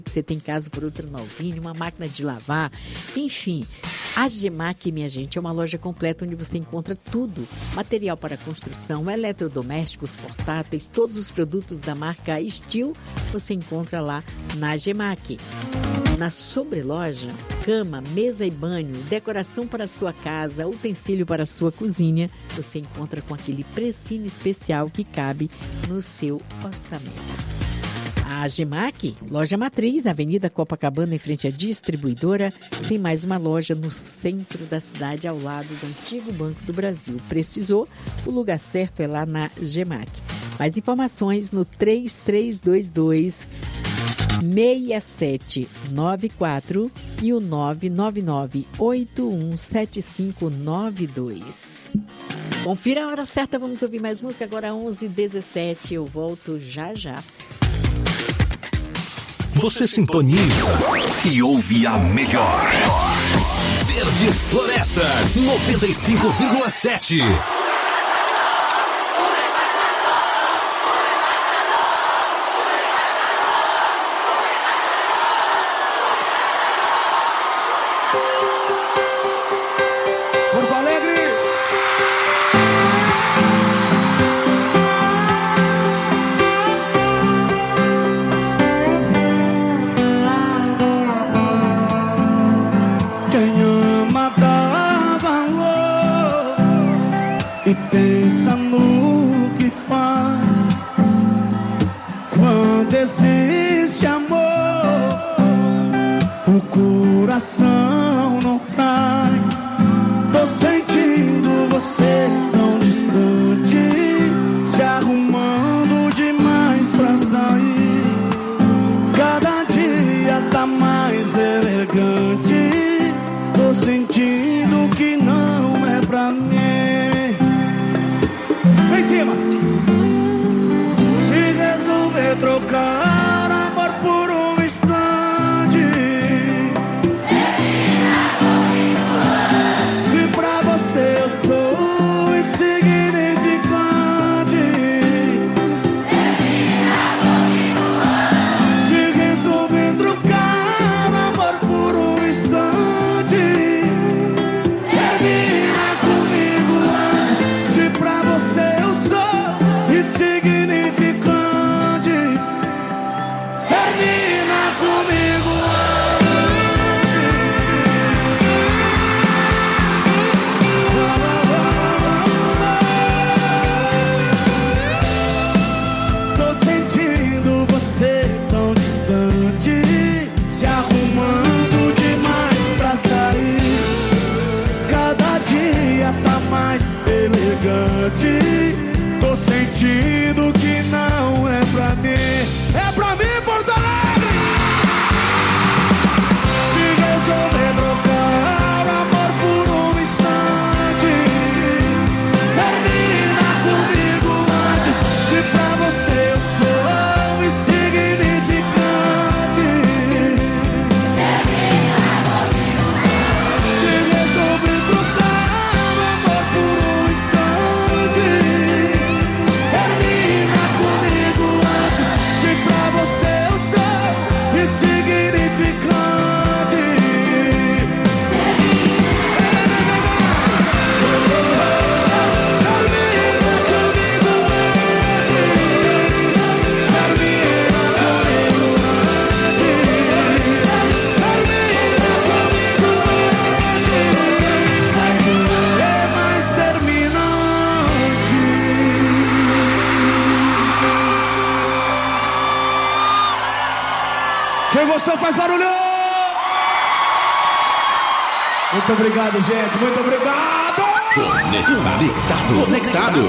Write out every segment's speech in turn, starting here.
que você tem em casa por outra novinha, uma máquina de lavar, enfim. A Gemac, minha gente, é uma loja completa onde você encontra tudo. Material para construção, eletrodomésticos, portáteis, todos os produtos da marca Steel, você encontra lá na Gemac. Na sobreloja, cama, mesa e banho, decoração para a sua casa, utensílio para a sua cozinha, você encontra com aquele precinho especial que cabe no seu orçamento. A Gemac, loja matriz, na Avenida Copacabana, em frente à distribuidora, tem mais uma loja no centro da cidade, ao lado do antigo Banco do Brasil. Precisou? O lugar certo é lá na Gemac. Mais informações no 3322 6794 e o 999-817592. Confira a hora certa, vamos ouvir mais música agora, 11h17. Eu volto já já. Você sintoniza e ouve a melhor. Verdes Florestas 95,7. Porto Alegre. E pensa no que faz quando existe amor, o coração não cai. Tô sentindo você tão distante, se arrumando demais pra sair. Cada dia tá mais elegante, tô sentindo que não é pra mim. Em cima. Se resolver trocar amor por um instante, se pra você eu sou insignificante, se resolver trocar amor por um instante, termina comigo antes. Se pra você insignificante, termina comigo antes. Tô sentindo você tão distante, se arrumando demais pra sair. Cada dia tá mais elegante, tô sentindo que não é pra mim. É pra mim, Porto Alegre! Se resolver trocar amor por um instante, termina comigo antes. Se pra você eu sou insignificante, termina comigo antes. Se resolver trocar amor por um instante, termina comigo antes. Se pra você eu sou insignificante, termina comigo antes. Termina comigo antes. Vai doer, mas termina antes. Quem gostou faz barulho! Muito obrigado, gente. Muito obrigado! Conectado.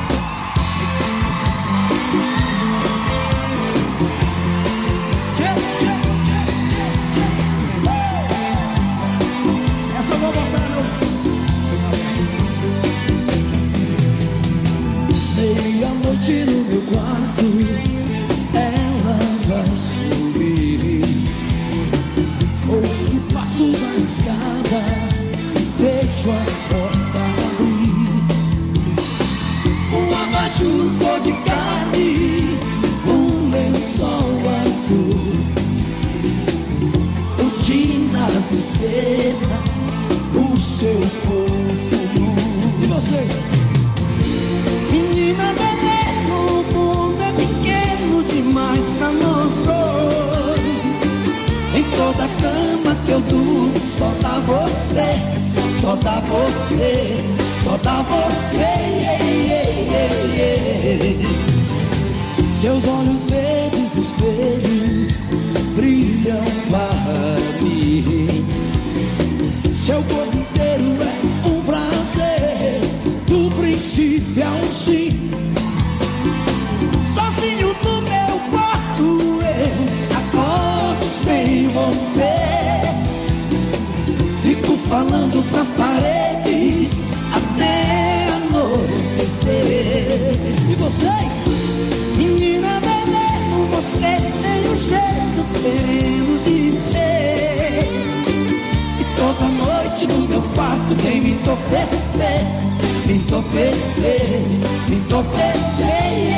Essa eu vou mostrar, meu. Meia-noite no meu quarto, ela vai subir. Ouço passos na escada, deixo a porta abrir. seu corpo nu. E você? Menina veneno, o mundo é pequeno demais pra nós dois. Em toda cama que eu durmo só dá você, só dá você, só dá você. Seus olhos verdes no espelho brilham para mim. Seu corpo inteiro é um prazer, do princípio ao fim. Sozinho no meu quarto eu acordo sem você. Fico falando pras paredes até anoitecer. E vocês? Menina veneno, você tem um jeito sereno de ser. E toda noite no meu quarto vem me entorpecer, me entorpecer, me entorpecer.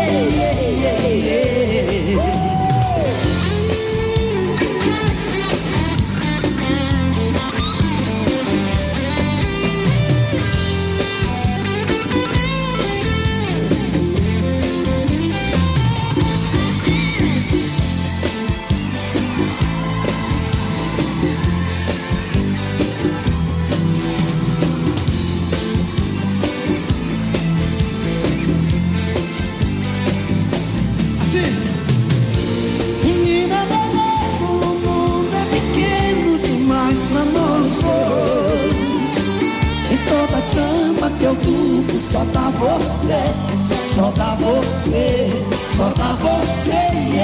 Eu durmo, só dá você, só dá você, só dá você.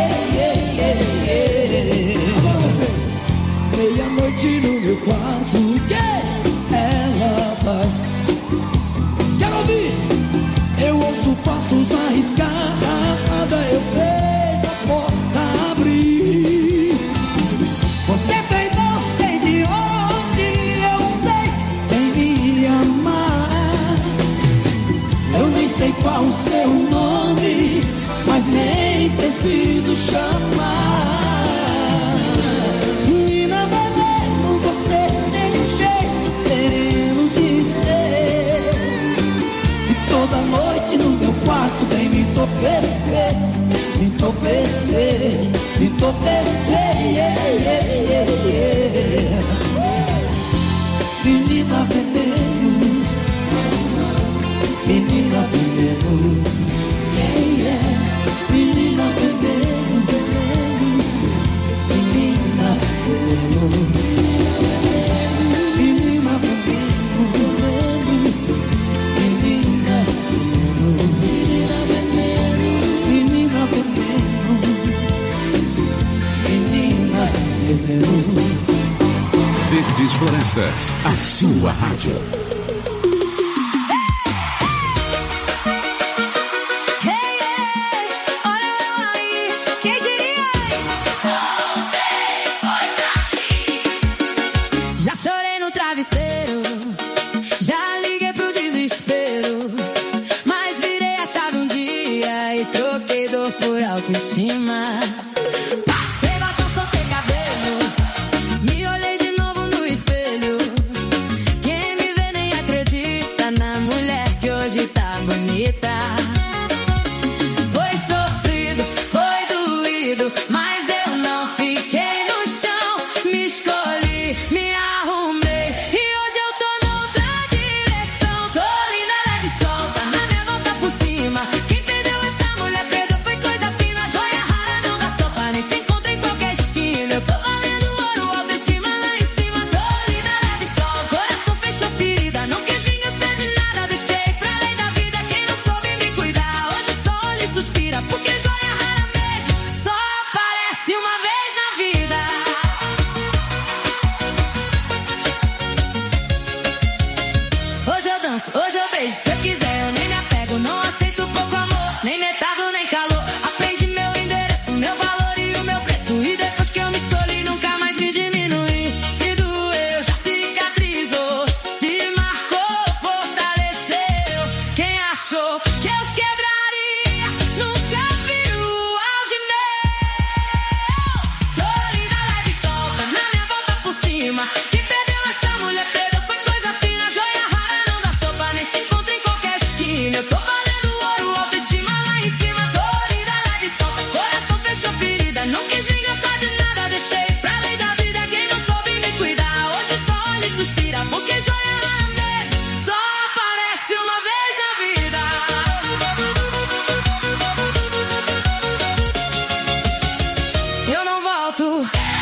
Agora vocês. Meia-noite no meu quarto, ela vai. Quero ouvir. Eu ouço passos na escada, eu vejo a porta abrir. Você vem, não sei de onde, eu sei, vem me amar. Eu nem sei qual o seu nome, mas nem preciso chamar. Menina veneno, você tem um jeito sereno de ser. E toda noite no meu quarto vem me entorpecer, me entorpecer, me entorpecer. Menina veneno, menina veneno, menina veneno, menina veneno, menina veneno, menina veneno, menina veneno, menina veneno. Verdes Florestas, a sua rádio. Passei batom, soltei cabelo, me olhei de novo no espelho. Quem me vê nem acredita na mulher que hoje tá bonita. Foi sofrido, foi doído, mas eu não fiquei no chão. Me escolhi, me arrumei e hoje eu tô noutra direção. Tô linda, leve e solta, na minha volta por cima. Quem perdeu essa mulher perdeu, foi coisa fina, joia.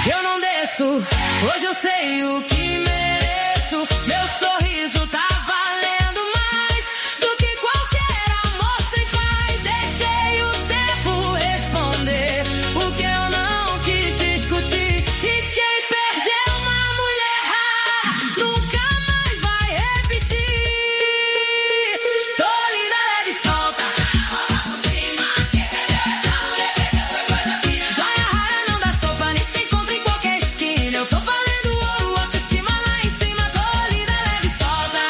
eu não desço. Hoje eu sei o que mereço. Meu sorriso tá valendo mais do que qualquer amor sem paz. Deixei o tempo responder o que eu não quis discutir. E quem perdeu uma mulher nunca mais vai repetir. Tô linda, leve e solta. Joia rara não dá sopa, nem se encontra em qualquer esquina. Eu tô valendo ouro, autoestima lá em cima. Tô linda, leve e solta.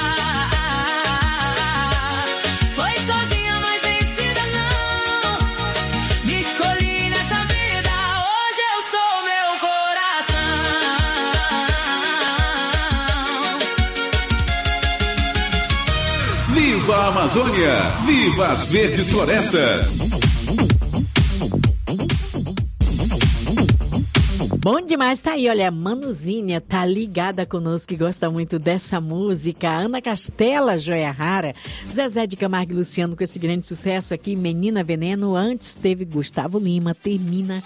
Foi sozinha, mas vencida não. Me escolhi nessa vida, hoje eu sou meu coração. Viva a Amazônia! Viva as verdes florestas! Bom demais, tá aí, olha, a Manuzinha tá ligada conosco e gosta muito dessa música. Ana Castela, Joia Rara, Zezé de Camargo e Luciano com esse grande sucesso aqui, Menina Veneno. Antes teve Gustavo Lima, termina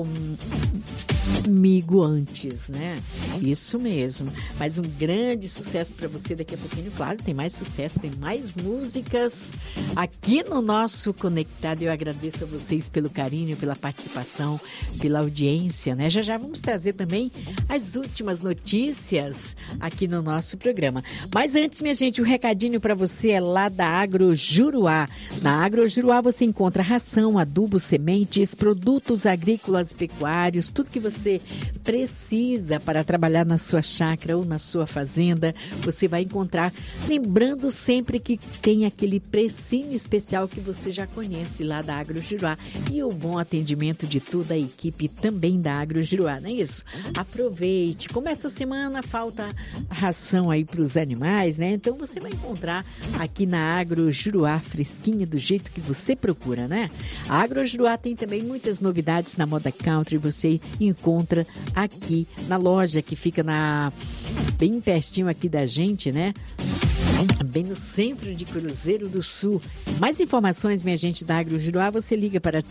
comigo antes, né? Isso mesmo. Mas um grande sucesso para você daqui a pouquinho. Claro, tem mais sucesso, tem mais músicas aqui no nosso Conectado. Eu agradeço a vocês pelo carinho, pela participação, pela audiência, né? Já vamos trazer também as últimas notícias aqui no nosso programa. Mas antes, minha gente, o recadinho para você é lá da Agrojuruá. Na Agrojuruá você encontra ração, adubo, sementes, produtos agrícolas e pecuários, tudo que você precisa para trabalhar na sua chácara ou na sua fazenda, você vai encontrar. Lembrando sempre que tem aquele precinho especial que você já conhece lá da Agrojuruá e o bom atendimento de toda a equipe também da Agrojuruá, não é isso? Aproveite. Como essa semana falta ração aí para os animais, né? Então você vai encontrar aqui na Agrojuruá fresquinha do jeito que você procura, né? A Agrojuruá tem também muitas novidades na moda country, você encontra aqui na loja que fica bem pertinho aqui da gente, né? Bem no centro de Cruzeiro do Sul. Mais informações, minha gente, da Agrojuruá, você liga para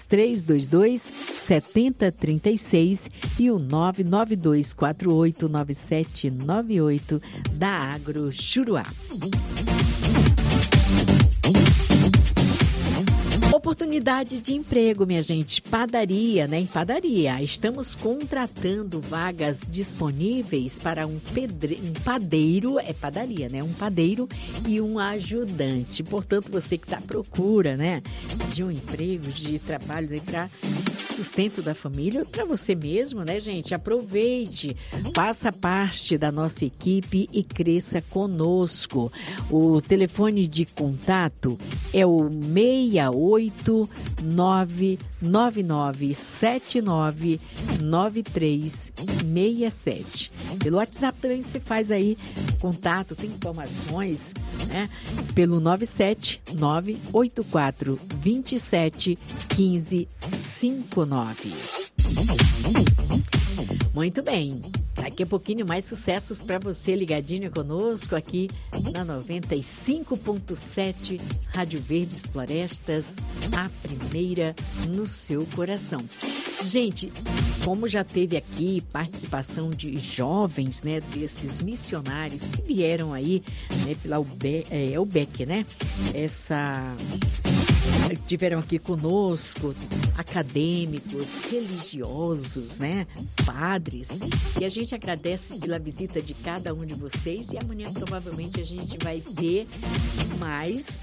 3322-7036 e o 992489798 da Agrojuruá. Oportunidade de emprego, minha gente, padaria, né? Em padaria, estamos contratando vagas disponíveis para um padeiro, é padaria, né? Um padeiro e um ajudante. Portanto, você que está à procura, né? De um emprego, de trabalho aí para sustento da família, para você mesmo, né, gente? Aproveite, faça parte da nossa equipe e cresça conosco. O telefone de contato é o 68999799367. Pelo WhatsApp também você faz aí contato, tem informações, né? Pelo 97984271559. Muito bem. Daqui a pouquinho mais sucessos para você ligadinho conosco aqui na 95.7 Rádio Verdes Florestas, a primeira no seu coração. Gente, como já teve aqui participação de jovens, né, desses missionários que vieram aí, né, pela UBEC, né? Tiveram aqui conosco acadêmicos, religiosos, né? Padres. E a gente agradece pela visita de cada um de vocês e amanhã provavelmente a gente vai ter mais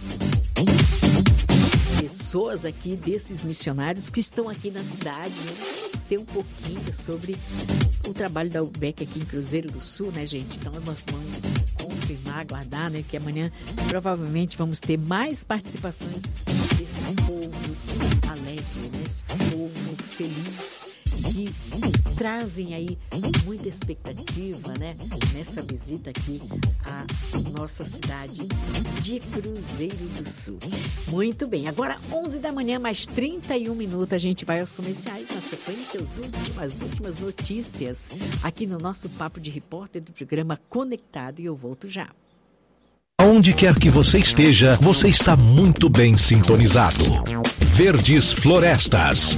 pessoas aqui desses missionários que estão aqui na cidade, né? Conhecer um pouquinho sobre o trabalho da UBEC aqui em Cruzeiro do Sul, né, gente? Então nós vamos confirmar, aguardar, né? Que amanhã provavelmente vamos ter mais participações desse povo alegre, né? Esse povo feliz que trazem aí muita expectativa, né? Nessa visita aqui à nossa cidade de Cruzeiro do Sul. Muito bem, agora 11 da manhã, mais 31 minutos, a gente vai aos comerciais, na sequência as últimas notícias aqui no nosso Papo de Repórter do programa Conectado e eu volto já. Onde quer que você esteja, você está muito bem sintonizado. Verdes Florestas,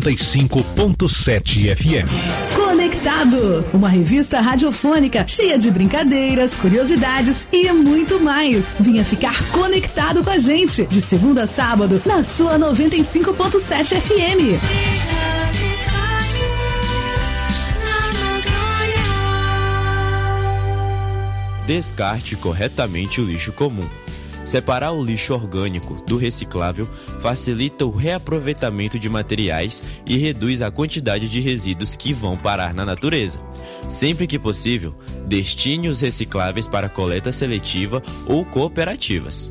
95.7 FM. Conectado, uma revista radiofônica cheia de brincadeiras, curiosidades e muito mais. Venha ficar conectado com a gente, de segunda a sábado, na sua 95.7 FM. Descarte corretamente o lixo comum. Separar o lixo orgânico do reciclável facilita o reaproveitamento de materiais e reduz a quantidade de resíduos que vão parar na natureza. Sempre que possível, destine os recicláveis para coleta seletiva ou cooperativas.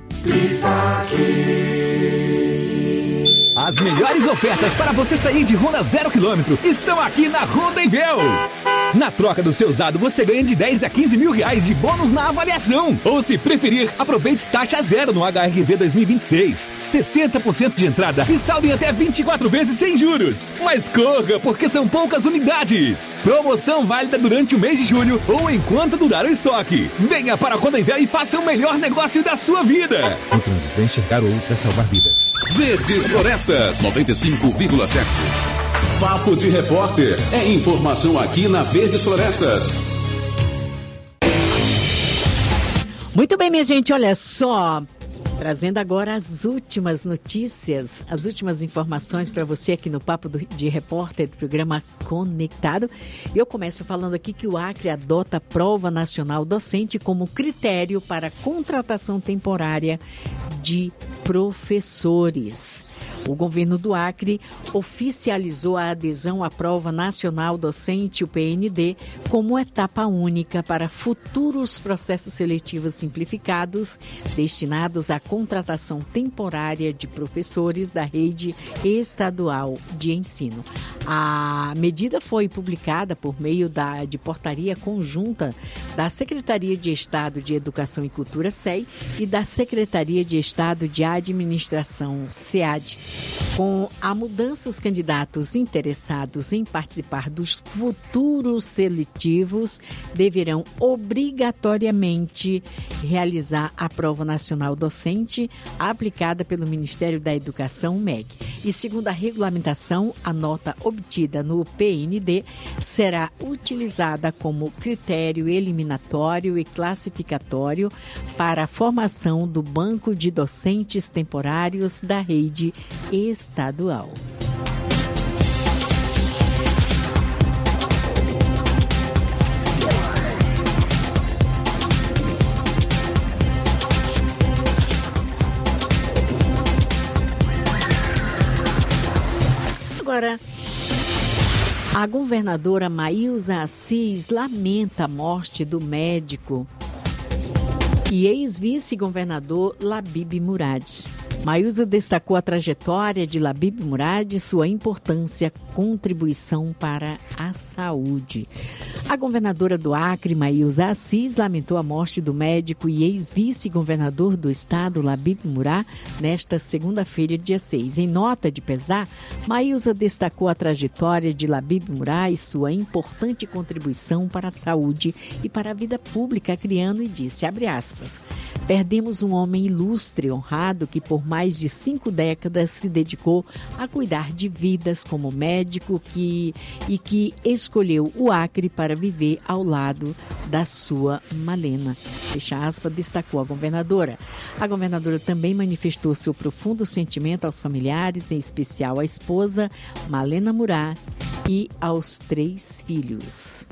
As melhores ofertas para você sair de Honda 0 km estão aqui na Honda Invel. Na troca do seu usado, você ganha de 10 a 15 mil reais de bônus na avaliação. Ou, se preferir, aproveite taxa zero no HRV 2026. 60% de entrada e saldo em até 24 vezes sem juros. Mas corra, porque são poucas unidades. Promoção válida durante o mês de julho ou enquanto durar o estoque. Venha para a Honda Invel e faça o melhor negócio da sua vida. No trânsito, enxergar outra, salvar vidas. Verdes Florestas, 95,7. Papo de Repórter. É informação aqui na Verdes Florestas. Muito bem, minha gente, olha só. Trazendo agora as últimas notícias, as últimas informações para você aqui no Papo de Repórter do programa Conectado. Eu começo falando aqui que o Acre adota a Prova Nacional Docente como critério para contratação temporária de professores. O governo do Acre oficializou a adesão à Prova Nacional Docente, o PND, como etapa única para futuros processos seletivos simplificados destinados à contratação temporária de professores da rede estadual de ensino. A medida foi publicada por meio de portaria conjunta da Secretaria de Estado de Educação e Cultura, SEI, e da Secretaria de Estado de Administração, SEAD. Com a mudança, os candidatos interessados em participar dos futuros seletivos deverão obrigatoriamente realizar a Prova Nacional Docente aplicada pelo Ministério da Educação, MEC. E segundo a regulamentação, a nota obtida no PND será utilizada como critério eliminatório e classificatório para a formação do banco de docentes temporários da rede estadual. Agora, a governadora Maísa Assis lamenta a morte do médico e ex-vice-governador Labib Murad. Maísa destacou a trajetória de Labib Murad e sua importância, contribuição para a saúde. A governadora do Acre, Maísa Assis, lamentou a morte do médico e ex-vice-governador do estado, Labib Murad, nesta segunda-feira, dia 6. Em nota de pesar, Maísa destacou a trajetória de Labib Murad e sua importante contribuição para a saúde e para a vida pública acriana e disse, abre aspas, perdemos um homem ilustre, honrado, que por mais de 5 décadas se dedicou a cuidar de vidas como médico e que escolheu o Acre para viver ao lado da sua Malena. Fecha aspas, destacou a governadora. A governadora também manifestou seu profundo sentimento aos familiares, em especial à esposa Malena Murad e aos 3 filhos.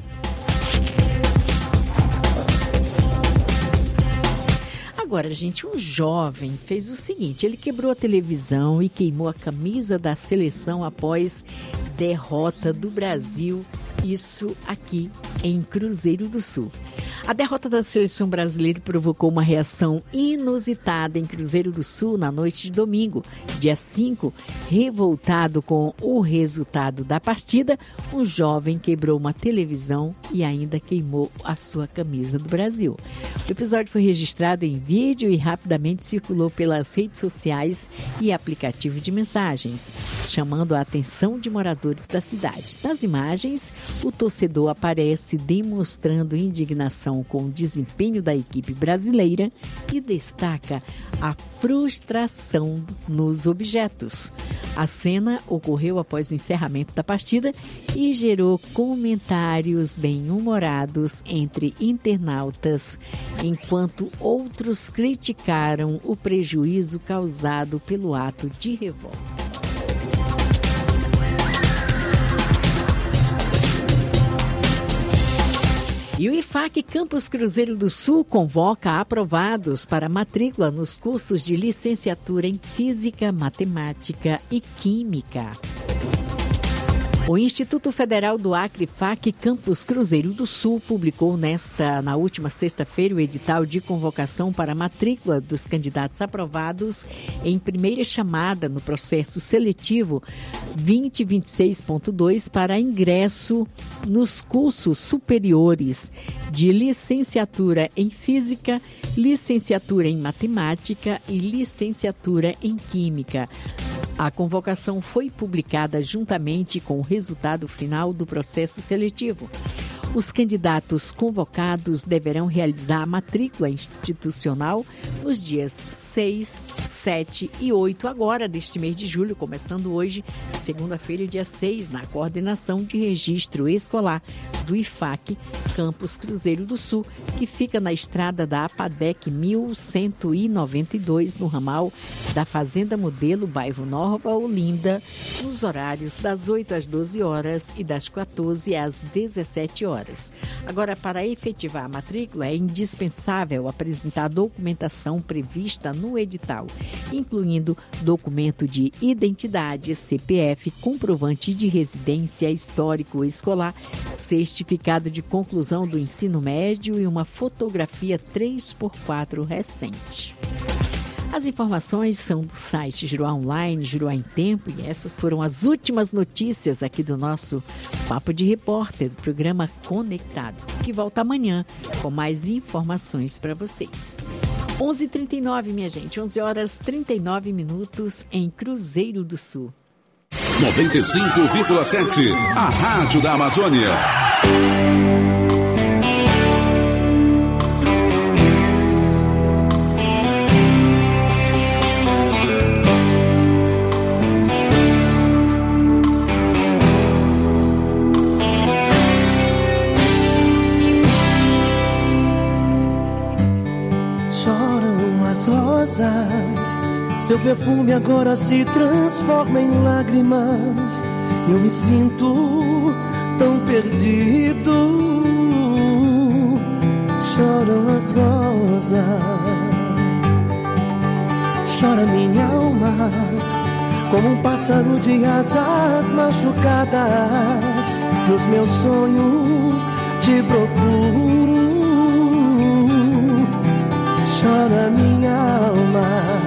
Agora, gente, um jovem fez o seguinte, ele quebrou a televisão e queimou a camisa da seleção após derrota do Brasil, isso aqui em Cruzeiro do Sul. A derrota da seleção brasileira provocou uma reação inusitada em Cruzeiro do Sul na noite de domingo, dia 5. Revoltado com o resultado da partida, um jovem quebrou uma televisão e ainda queimou a sua camisa do Brasil. O episódio foi registrado em vídeo e rapidamente circulou pelas redes sociais e aplicativos de mensagens, chamando a atenção de moradores da cidade. Nas imagens, o torcedor aparece demonstrando indignação satisfação com o desempenho da equipe brasileira e destaca a frustração nos objetos. A cena ocorreu após o encerramento da partida e gerou comentários bem-humorados entre internautas, enquanto outros criticaram o prejuízo causado pelo ato de revolta. E o IFAC Campus Cruzeiro do Sul convoca aprovados para matrícula nos cursos de licenciatura em Física, Matemática e Química. O Instituto Federal do Acre, IFAC Campus Cruzeiro do Sul, publicou na última sexta-feira o edital de convocação para a matrícula dos candidatos aprovados em primeira chamada no processo seletivo 2026.2 para ingresso nos cursos superiores de licenciatura em Física, licenciatura em Matemática e licenciatura em Química. A convocação foi publicada juntamente com o resultado final do processo seletivo. Os candidatos convocados deverão realizar a matrícula institucional nos dias 6, 7 e 8 agora deste mês de julho, começando hoje, segunda-feira, dia 6, na coordenação de registro escolar do IFAC Campus Cruzeiro do Sul, que fica na estrada da APADEC 1192, no ramal da Fazenda Modelo, bairro Nova Olinda, nos horários das 8 às 12 horas e das 14 às 17 horas. Agora, para efetivar a matrícula, é indispensável apresentar a documentação prevista no edital, incluindo documento de identidade, CPF, comprovante de residência, histórico escolar, certificado de conclusão do ensino médio e uma fotografia 3x4 recente. As informações são do site Juruá Online, Juruá em Tempo, e essas foram as últimas notícias aqui do nosso Papo de Repórter, do programa Conectado, que volta amanhã com mais informações para vocês. 11h39, minha gente, 11 horas 39 minutos em Cruzeiro do Sul. 95,7, a Rádio da Amazônia. Seu perfume agora se transforma em lágrimas. Eu me sinto tão perdido. Choram as rosas, chora minha alma, como um pássaro de asas machucadas. Nos meus sonhos te procuro. Chora minha alma.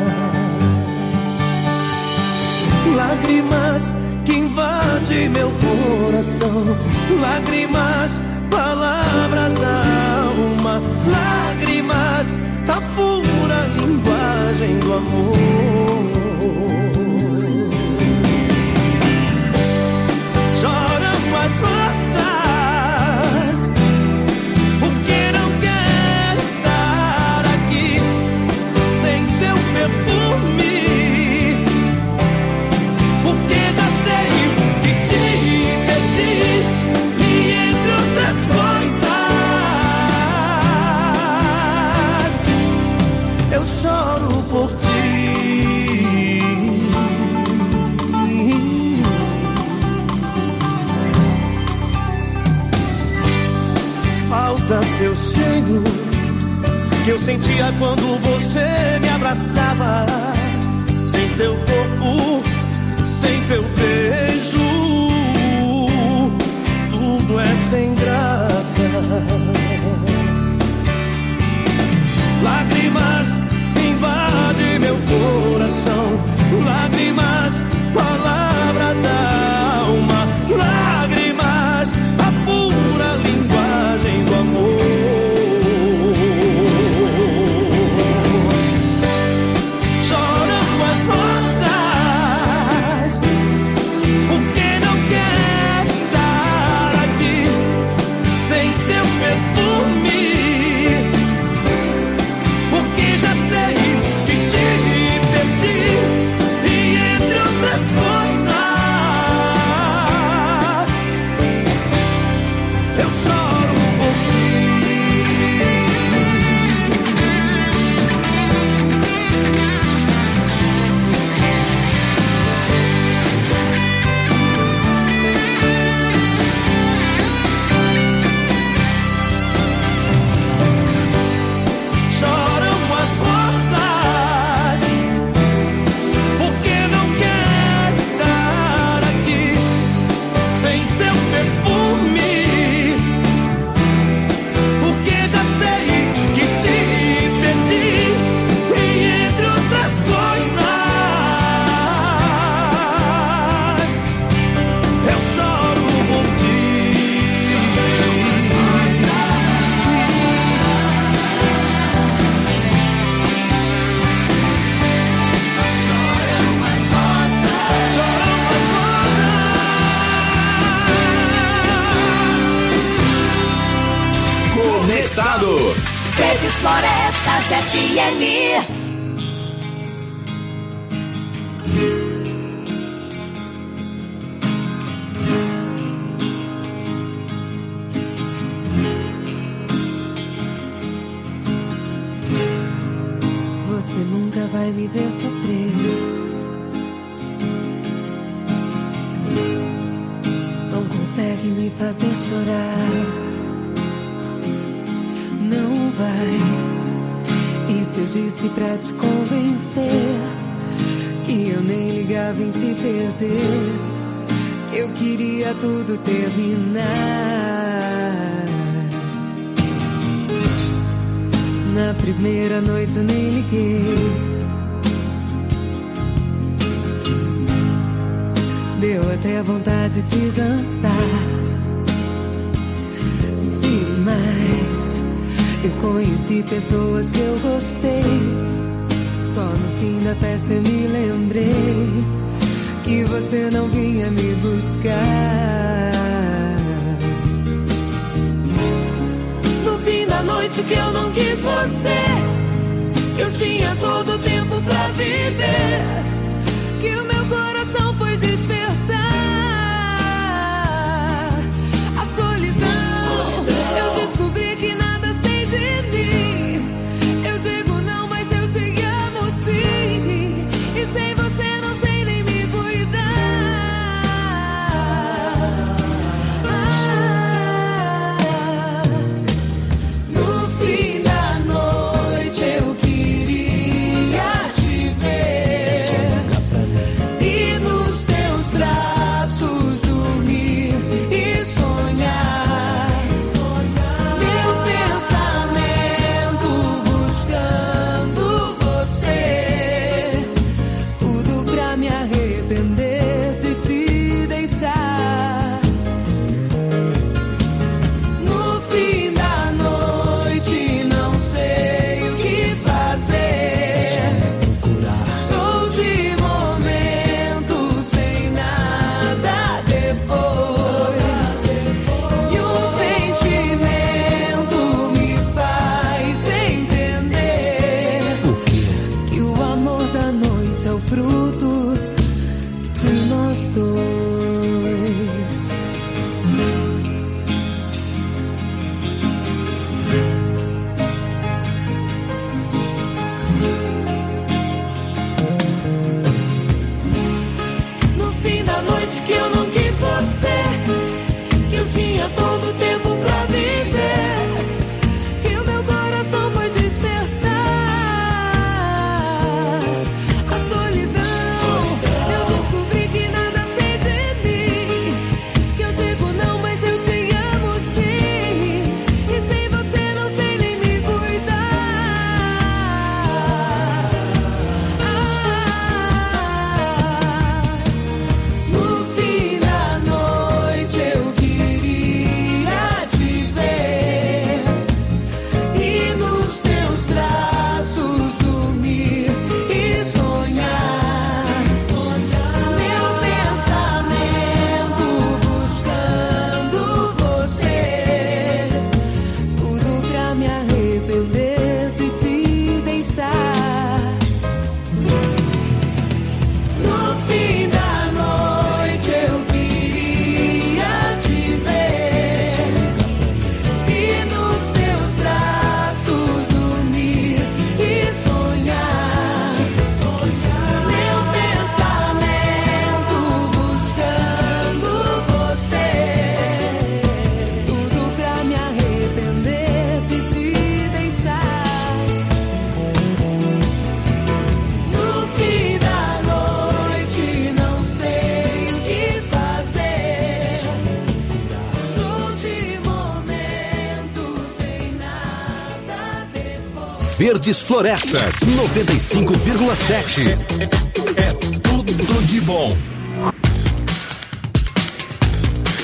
Lágrimas que invadem meu coração, lágrimas, palavras da alma, lágrimas, a pura linguagem do amor. Choram as rosas, porque não quero estar aqui sem seu perfume. Eu choro por ti. Falta seu cheiro que eu sentia quando você me abraçava. Sem teu corpo, sem teu beijo, tudo é sem graça. Lágrimas invadem meu coração, lágrimas, palavras da alma, lágrimas, a pura linguagem do amor. Choram as rosas, porque não quero estar aqui conectado. Verdes Florestas FM. Você nunca vai me ver sofrer. Não consegue me fazer chorar. Não vai. E se eu disse pra te convencer que eu nem ligava em te perder, que eu queria tudo terminar. Na primeira noite eu nem liguei. Deu até vontade de dançar. Demais. Eu conheci pessoas que eu gostei. Só no fim da festa eu me lembrei que você não vinha me buscar. No fim da noite que eu não quis você, que eu tinha todo o tempo pra viver, que o meu coração foi despertar. A solidão, eu descobri que nada sei de mim. Eu digo não, mas eu te amo sim. E sem você não sei nem me cuidar. No fim da noite eu queria te ver e nos teus braços dormir e sonhar. Meu pensamento buscando você, tudo pra me arrepender de te deixar. No fim da noite não sei o que fazer. Sou de momento sem nada depois. E o sentimento me faz entender que o amor da noite é o fruto de nós dois. No fim da noite que eu não quis você, que eu tinha todo o tempo pra viver, que o meu coração foi despertar. A solidão, eu descobri que nada sei de mim, que eu digo não, mas eu te amo sim. E sem você não sei nem me cuidar. No fim da noite eu queria te ver e nos teus braços dormir e sonhar. Meu pensamento buscando você, tudo pra me arrepender de te deixar. No fim da noite eu queria te ver e nos teus braços dormir e sonhar. Meu pensamento buscando você, tudo pra me arrepender de te deixar. No fim da noite não sei o que fazer. Sou de momento sem nada depois. Verdes Florestas 95,7. É tudo de bom.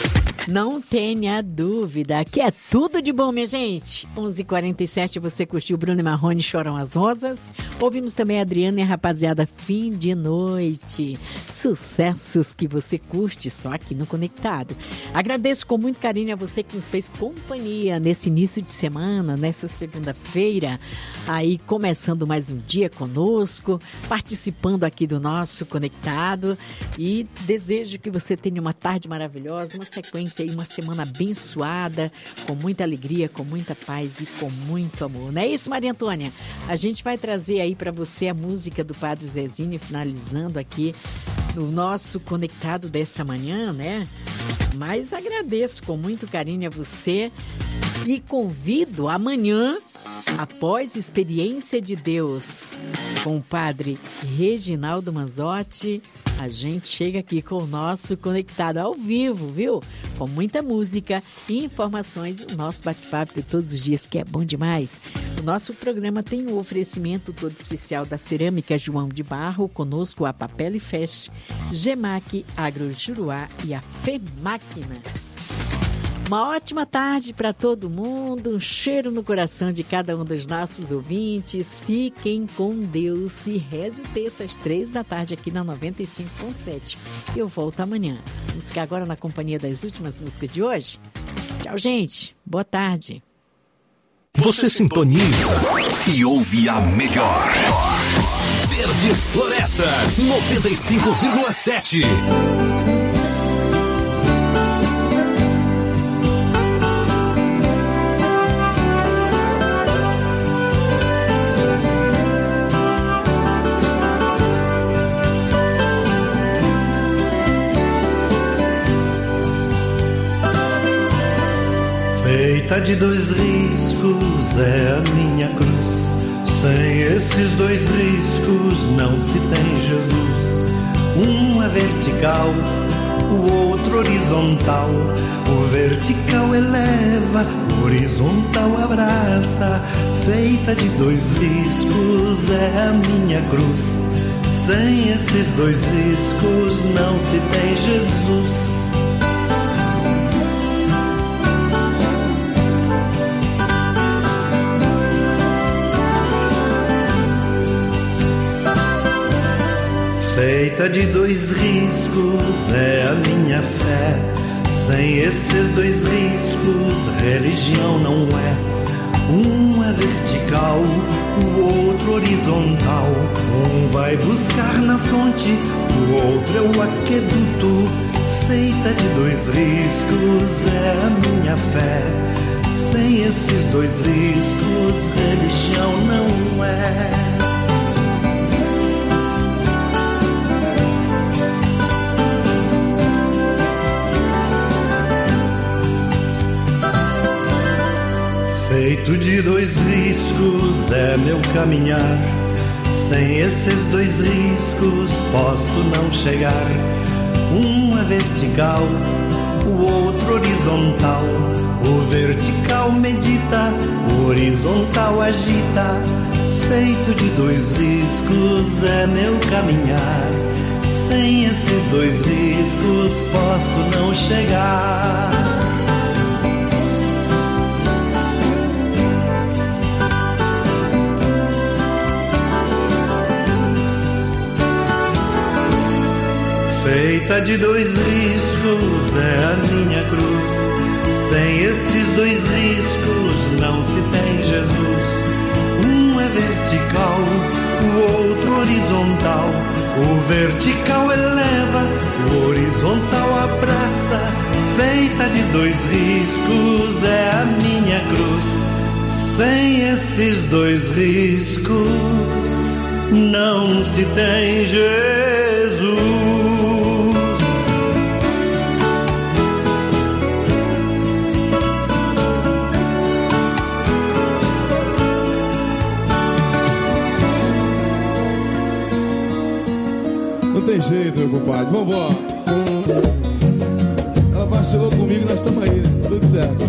Não tenha dúvida, que é tudo de bom, minha gente. 11h47, você curtiu Bruno e Marrone, Choram as Rosas. Ouvimos também a Adriana e a rapaziada, Fim de Noite. Sucessos que você curte só aqui no Conectado. Agradeço com muito carinho a você que nos fez companhia nesse início de semana, nessa segunda-feira. Aí começando mais um dia conosco, participando aqui do nosso Conectado. E desejo que você tenha uma tarde maravilhosa, uma sequência aí, uma semana abençoada, com muita alegria, com muita paz e com muito amor. Não é isso, Maria Antônia? A gente vai trazer aí para você a música do Padre Zezinho, finalizando aqui o nosso Conectado dessa manhã, né? Mas agradeço com muito carinho a você e convido amanhã, após Experiência de Deus, com o Padre Reginaldo Manzotti, a gente chega aqui com o nosso Conectado ao vivo, viu? Com muita música e informações, o nosso bate-papo de todos os dias, que é bom demais. O nosso programa tem um oferecimento todo especial da Cerâmica João de Barro, conosco a Papel e Fest, Gemac Agro Juruá e a FEMáquinas. Uma ótima tarde para todo mundo, um cheiro no coração de cada um dos nossos ouvintes. Fiquem com Deus e reze o texto às 3h aqui na 95.7. Eu volto amanhã. Vamos ficar agora na companhia das últimas músicas de hoje. Tchau, gente. Boa tarde. Você sintoniza e ouve a melhor. Verdes Florestas 95,7. Feita de dois riscos é a minha cruz. Sem esses dois riscos não se tem Jesus. Um é vertical, o outro horizontal. O vertical eleva, o horizontal abraça. Feita de dois riscos é a minha cruz. Sem esses dois riscos não se tem Jesus. Feita de dois riscos é a minha fé. Sem esses dois riscos, religião não é. Um é vertical, o outro horizontal. Um vai buscar na fonte, o outro é o aqueduto. Feita de dois riscos é a minha fé. Sem esses dois riscos, religião não é. Feito de dois riscos é meu caminhar. Sem esses dois riscos posso não chegar. Um é vertical, o outro horizontal. O vertical medita, o horizontal agita. Feito de dois riscos é meu caminhar. Sem esses dois riscos posso não chegar. Feita de dois riscos é a minha cruz. Sem esses dois riscos não se tem Jesus. Um é vertical, o outro horizontal. O vertical eleva, o horizontal abraça. Feita de dois riscos é a minha cruz. Sem esses dois riscos não se tem Jesus. Não tem jeito, meu compadre, vambora. Ela vacilou comigo, nós estamos aí, né? Tudo certo.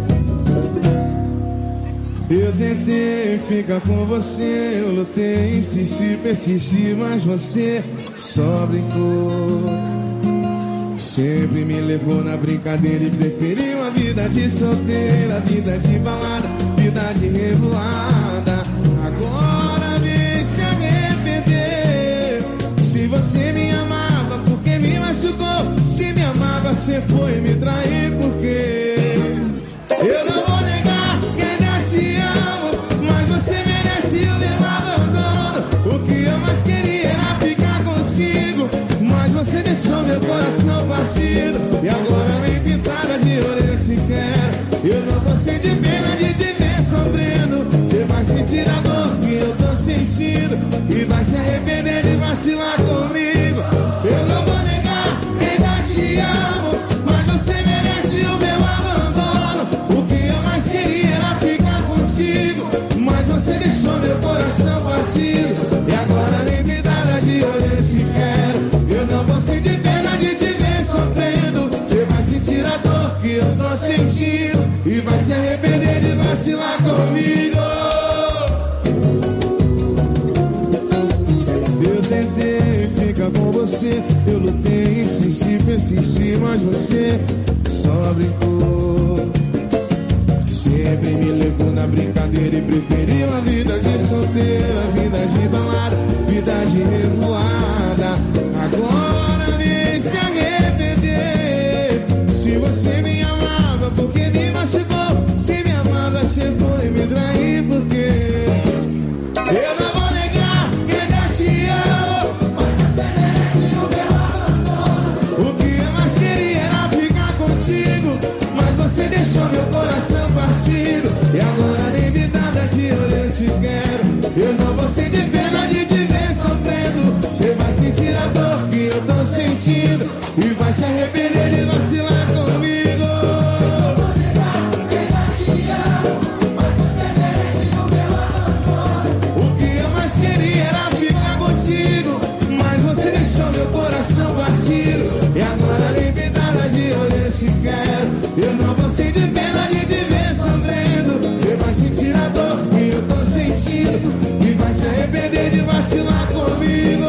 Eu tentei ficar com você, eu lutei, insisti, persisti, mas você só brincou. Sempre me levou na brincadeira e preferiu uma vida de solteira, vida de balada, vida de revoada. Agora vem se arrepender. Se você me amava, porque me machucou? Se me amava, você foi me trair, porque eu não vou negar que ainda te amo, mas você merece o meu abandono. O que eu mais queria era ficar contigo, mas você deixou meu coração partido. E agora nem pintada de orelha te quero. Eu não vou sentir pena de te ver sofrendo. Você vai sentir a dor que eu tô sentindo e vai se arrepender de vacilar comigo. Eu não vou negar que ainda te amo, mas você merece o meu abandono. O que eu mais queria era ficar contigo, mas você deixou meu coração partido. E agora nem pintada de orelha te quero. Eu não vou sentir pena de te ver sofrendo. Você vai sentir a dor que eu tô sentindo e vai se arrepender de vacilar comigo. Eu tentei ficar com você, eu lutei, insisti, persisti, mas você só brincou. Sempre me levou na brincadeira e preferiu a vida de solteira, vida de balada, vida de revoada. Agora vem se arrepender. Se você me amava, porque me machucou? Se me amava, você foi me trair, porque eu não vou negar que ainda te amo, mas você merece o meu abandono. O que eu mais queria era ficar contigo, mas você deixou meu coração partido. E agora nem me nada de olho eu te quero. Eu não vou sentir pena de te ver sofrendo. Você vai sentir a dor que eu tô sentindo e vai se arrepender de vacilar comigo. Eu vou negar que ainda te amo, mas você merece o meu abandono. O que eu mais queria era ficar contigo, mas você deixou meu coração partido. E agora nem me nada de olho eu te quero. Eu não vou sentir pena de te ver sofrendo. Você vai sentir a dor que eu tô sentindo e vai se arrepender de vacilar comigo.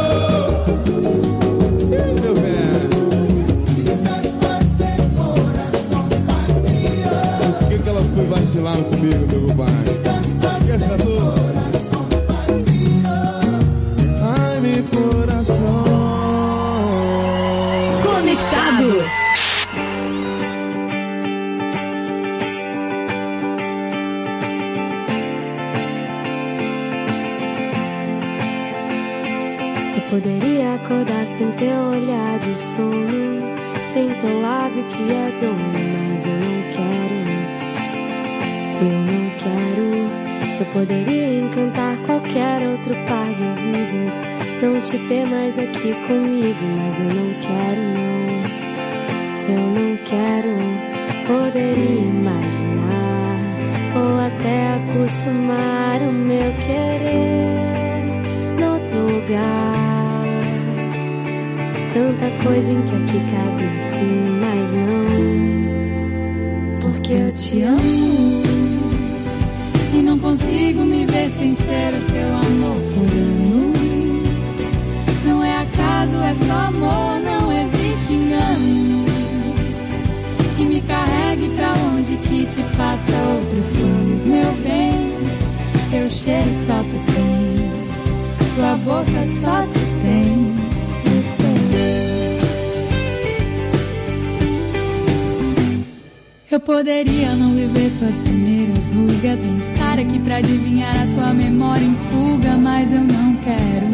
Meu velho, por que ela foi vacilar comigo, meu pai? Esquece a dor. Ai, meu coração. Conectado. Poderia acordar sem teu olhar de sono, sem teu lábio que é dono, mas eu não quero. Eu poderia encantar qualquer outro par de ouvidos, não te ter mais aqui comigo, mas eu não quero, não. Eu não quero. Poderia imaginar ou até acostumar o meu querer noutro lugar. Tanta coisa em que aqui cabe um sim, mas não. Porque eu te amo e não consigo me ver sem ser o teu amor por anos. Não é acaso, é só amor, não existe engano. Que me carregue pra onde que te faça outros planos, meu bem. Teu cheiro só tu tem, tua boca só tu tem. Eu poderia não viver tuas primeiras rugas, nem estar aqui pra adivinhar a tua memória em fuga, mas eu não quero.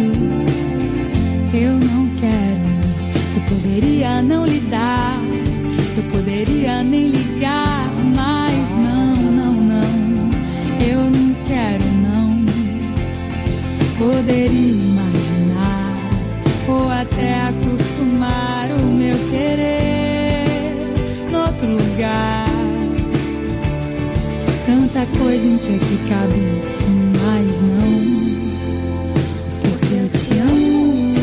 Eu poderia não lidar, eu poderia nem ligar, mas não. Eu não quero, não. Poderia imaginar ou até acostumar o meu querer noutro lugar. Tanta coisa em que aqui cabe um sim, mas não. Porque eu te amo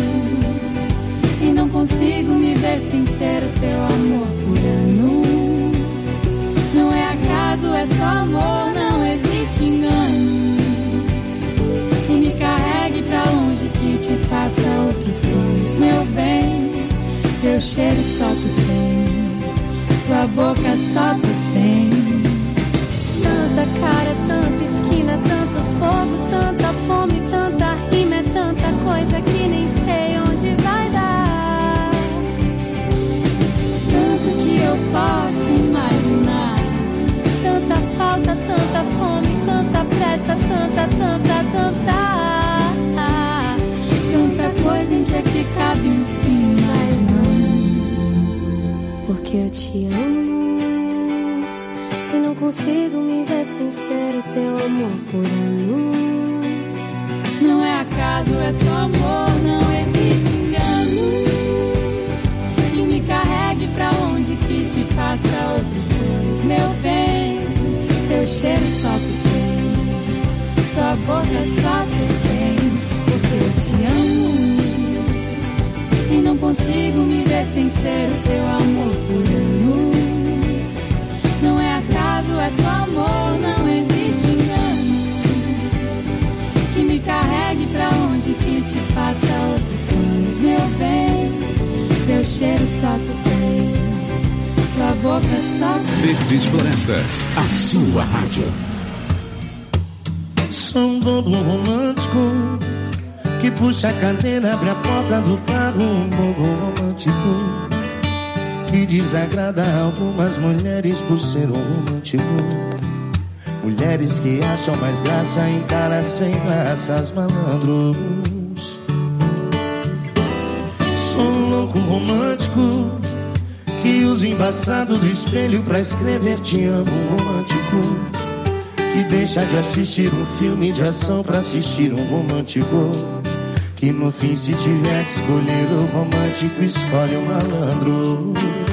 e não consigo me ver sem ser o teu amor por anos. Não é acaso, é só amor, não existe engano. E me carregue pra longe que te faça outros planos, meu bem. teu cheiro só tu tem, tua boca só tu tem. Tanta cara, tanta esquina, tanto fogo, tanta fome, tanta rima, é tanta coisa que nem sei onde vai dar. Tanto que eu posso imaginar, tanta falta, tanta fome, tanta pressa, tanta coisa em que aqui cabe um sim, mas não, porque eu te amo e não consigo me ver sem ser o teu amor por anos. Não é acaso, é só amor, não existe engano que me carregue pra longe, que te faça outros sonhos, meu bem. Teu cheiro só tu tem, tua boca só tu tem, porque eu te amo e não consigo me ver sem ser o teu amor por anos. Não é acaso, é só amor, não existe engano que me carregue pra onde, que te faça outros planos, meu bem. Teu cheiro só tu tem, tua boca só tu tem. Verdes Florestas, a sua rádio. Sou um bobo romântico que puxa a cadeira, abre a porta do carro. Um bobo romântico que desagrada algumas mulheres por ser um romântico. Mulheres que acham mais graça em caras sem graças, malandros. Sou um louco romântico que usa embaçado do espelho pra escrever te amo. Romântico que deixa de assistir um filme de ação pra assistir um romântico. Que no fim, se tiver que escolher o romântico, escolhe o malandro.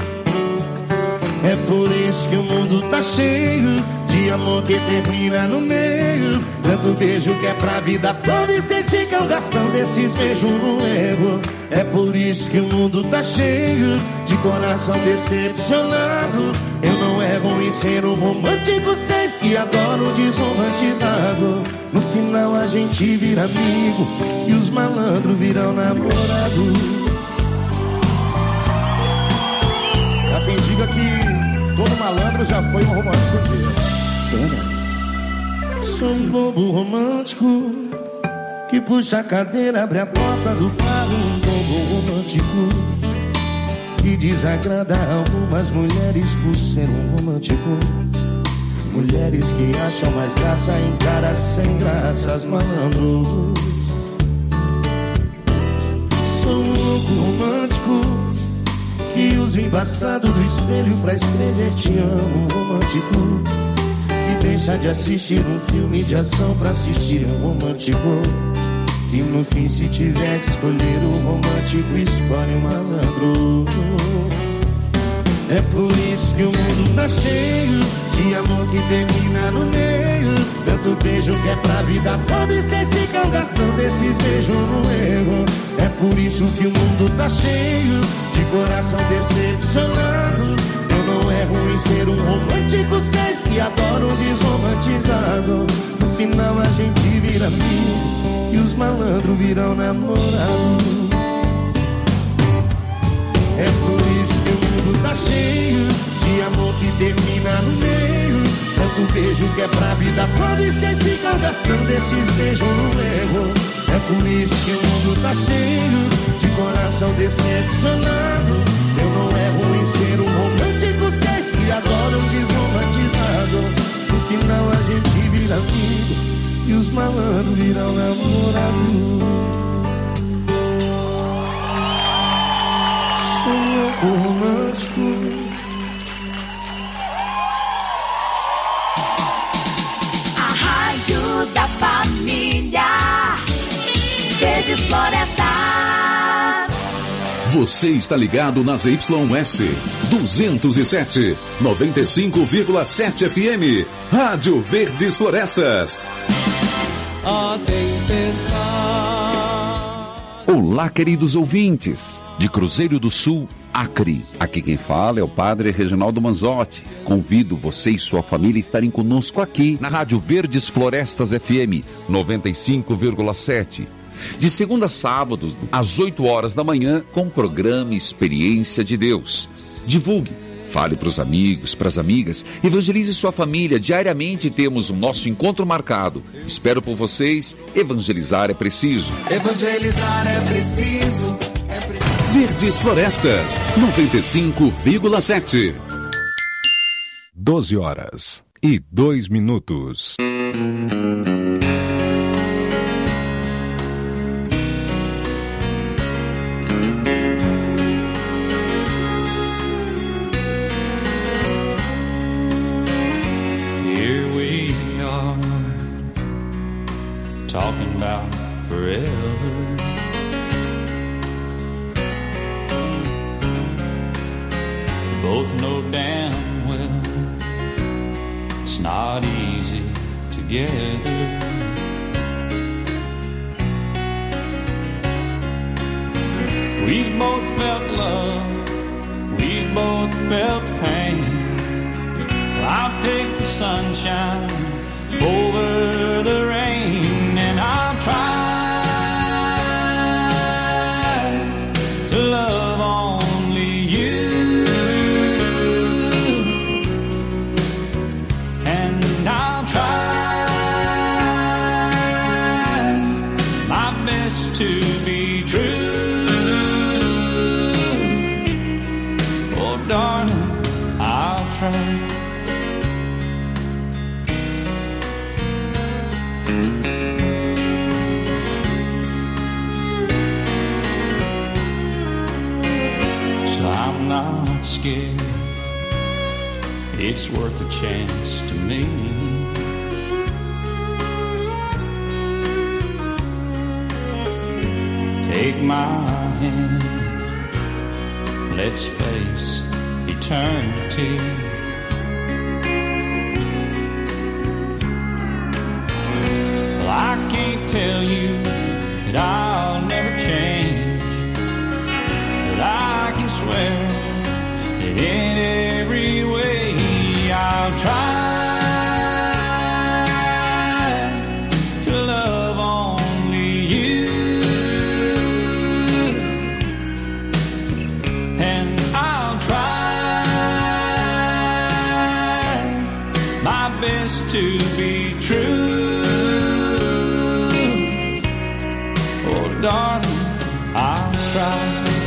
É por isso que o mundo tá cheio de amor que termina no meio. Tanto beijo que é pra vida toda e vocês ficam gastando esses beijos no erro. É por isso que o mundo tá cheio de coração decepcionado. Eu não erro em ser um romântico, vocês que adoram desromantizado. No final a gente vira amigo e os malandros viram namorado. Já quem diga que todo malandro já foi um romântico um dia. Sou um bobo romântico que puxa a cadeira, abre a porta do carro. Um bobo romântico que desagrada algumas mulheres por ser um romântico. Mulheres que acham mais graça em caras sem graças, malandros. Sou um louco romântico que usa o embaçado do espelho pra escrever te amo. Romântico que deixa de assistir um filme de ação pra assistir um romântico. Que no fim, se tiver que escolher o romântico, escolhe o malandro. É por isso que o mundo tá cheio de amor que termina no meio. Tanto beijo que é pra vida toda e cês ficam gastando esses beijos no erro. É por isso que o mundo tá cheio de coração decepcionado. Eu não erro em ser um romântico, cês que adoram desromantizado. No final a gente vira amigo e os malandros viram namorado. É por isso que o mundo tá cheio de amor que termina no meio. Tanto beijo que é pra vida toda e cês ficam gastando esses beijos no erro. É por isso que o mundo tá cheio de coração decepcionado. Eu não erro em ser um romântico, cês que adoram desromantizado. No final a gente vira amigo e os malandros viram namorado. Romântico. A rádio da família, Verdes Florestas. Você está ligado nas YS 207, 95,7 FM. Rádio Verdes Florestas. A tempestade. Olá, queridos ouvintes de Cruzeiro do Sul, Acre. Aqui quem fala é o Padre Reginaldo Manzotti. Convido você e sua família a estarem conosco aqui na Rádio Verdes Florestas FM 95,7. De segunda a sábado, às 8 horas da manhã, com o programa Experiência de Deus. Divulgue, fale para os amigos, para as amigas, evangelize sua família. Diariamente temos o nosso encontro marcado. Espero por vocês. Evangelizar é preciso. Evangelizar é preciso. Verdes Florestas, 95,7. 12 horas e 2 minutos. Here we are, talking about forever. Both know damn well it's not easy together. We've both felt love, we've both felt pain. I'll take the sunshine over the rain, and I'll try to love only you, and I'll try my best to be true. Oh darling, I'll try. Not scared, it's worth a chance to me. Take my hand, let's face eternity. Well, I can't tell you that I'll never change, but I can swear in every way I'll try to love only you, and I'll try my best to be true. Oh darling, I'll try.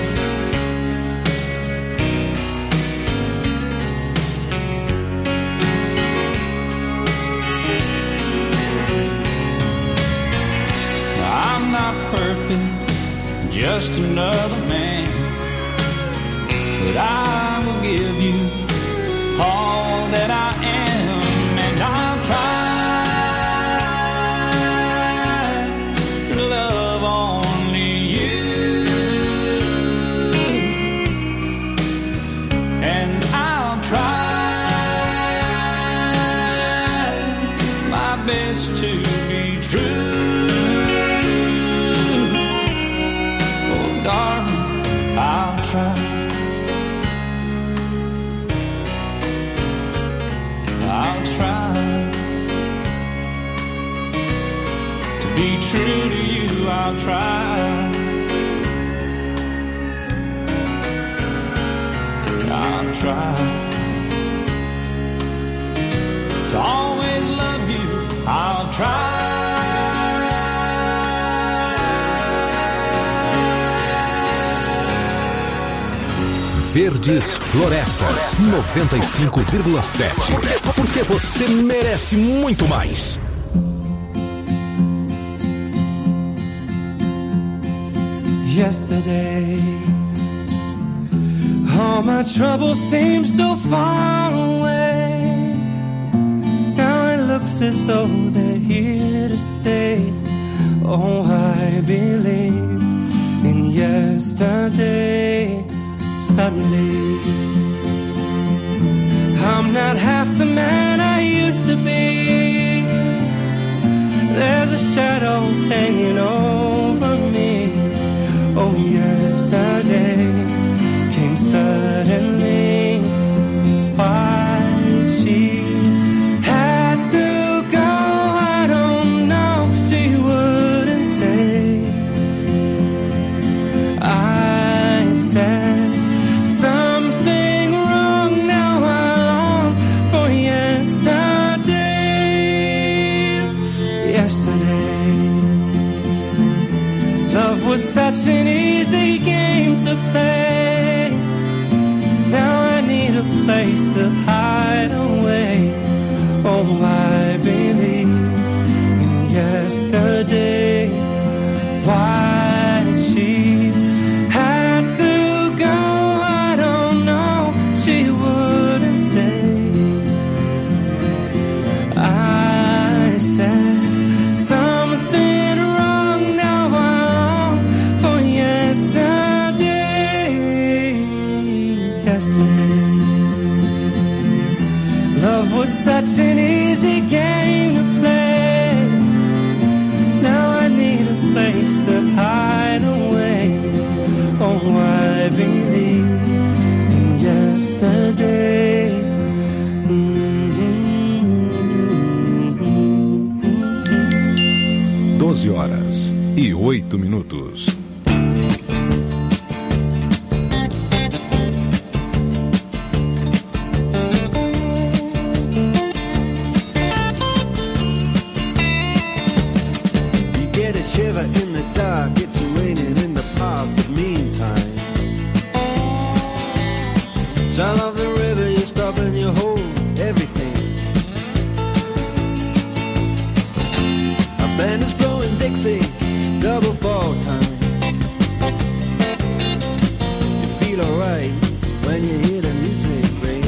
Perfect, just another man, but I will give you all that I am, and I'll try to love only you, and I'll try my best to be true. Darling, I'll try. I'll try to be true to you. I'll try. I'll try to always love you. I'll try. Verdes Florestas 95,7. Porque você merece muito mais. Yesterday, all my troubles seem so far away. Now it looks as though they're here to stay. Oh, I believe in yesterday. Suddenly, I'm not half the man I used to be. There's a shadow hanging over me. Oh, yesterday came suddenly. Why she had to go, I don't know. She wouldn't say. such an easy game to play. Now I need a place to hide away. Oh, I believe in yesterday. Why she had to go, I don't know. She wouldn't say. I said something wrong, now I long for yesterday. Yesterday, love was such an easy game to play. Now I need a place to hide away. Oh, I believe in yesterday. 12 horas e 8 minutos. You get a shiver in the dark, it's raining in the park, but meantime, sound of the river, you stop and you hold everything. A band is blowing Dixie, double fall time. You feel alright when you hear the music ring.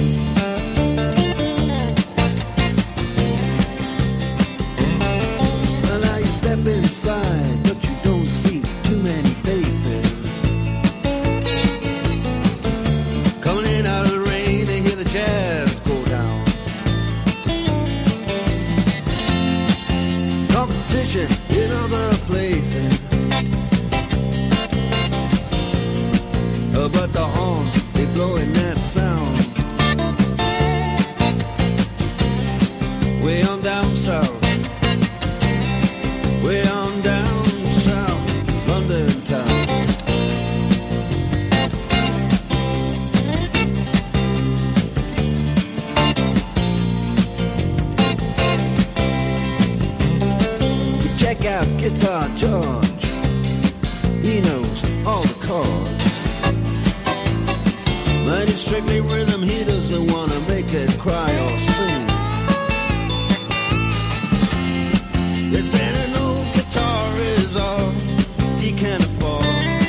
Well, now you step inside, but you don't see too many faces. Coming in out of the rain, they hear the jazz go down. Competition in other places, but the horns, they blowing that sound. Way on down south, way on down south, London town. You check out Guitar George, he knows all the chords. But it's strictly rhythm, he doesn't want to make it cry or sing. If any old guitar is all he can afford,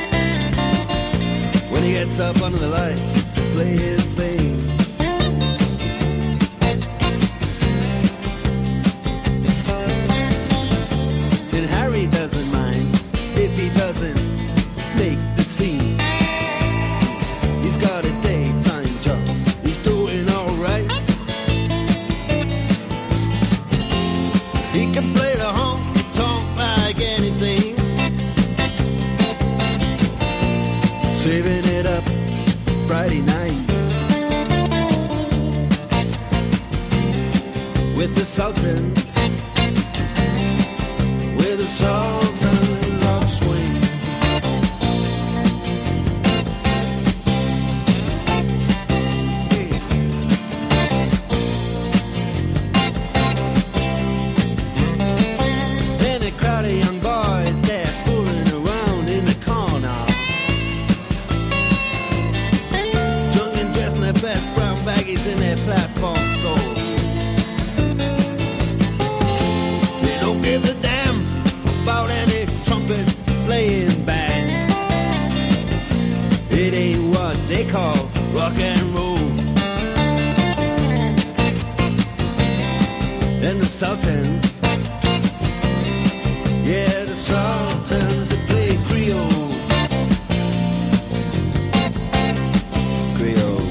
when he gets up under the lights to play his thing. And Harry doesn't mind if he doesn't make the scene. He's got a daytime job, he's doing alright. He can play the honky-tonk like anything, saving it up Friday night with the Sultans, with the Sultans of Swing. And a crowd of young boys, they're fooling around in the corner, drunk and dressed in their best brown baggies in their platform soles. They don't give a damn about any trumpet playing band. It ain't what they call rock and roll. And the Sultans, yeah, the Sultans, they play Creole. Creole.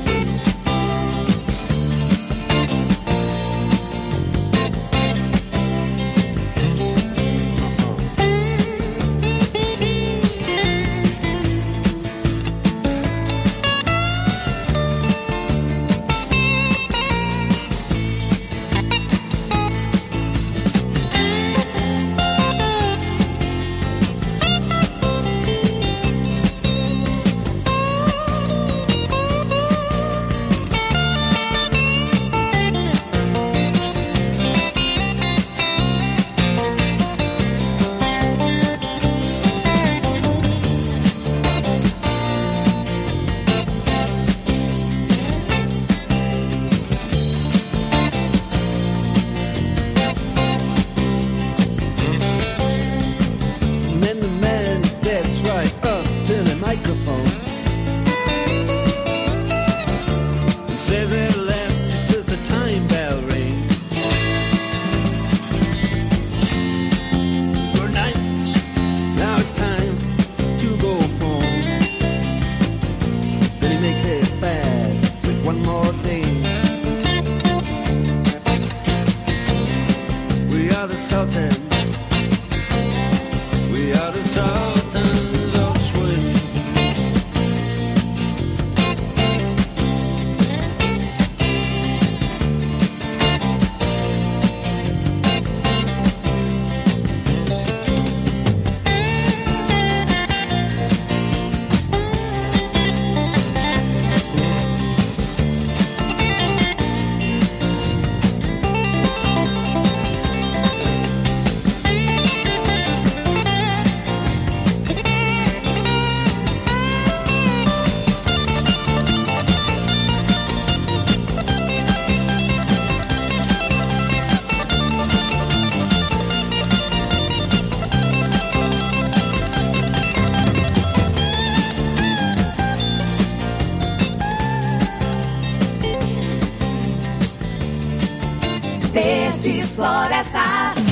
are the Sultans. We are the Sultans of Swing. Verdes Florestas.